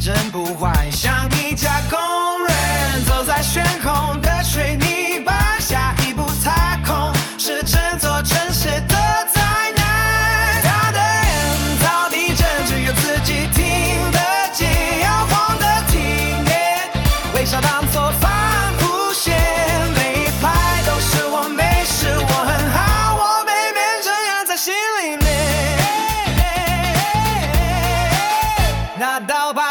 真不坏，像一架工人走在悬空的水泥坝，下一步踏空是整座城市的灾难。他的人逃地震，只有自己听得见，摇晃的体面，微笑当作防护线，每一拍都是我没事，我很好，我没变这样在心里面。那道疤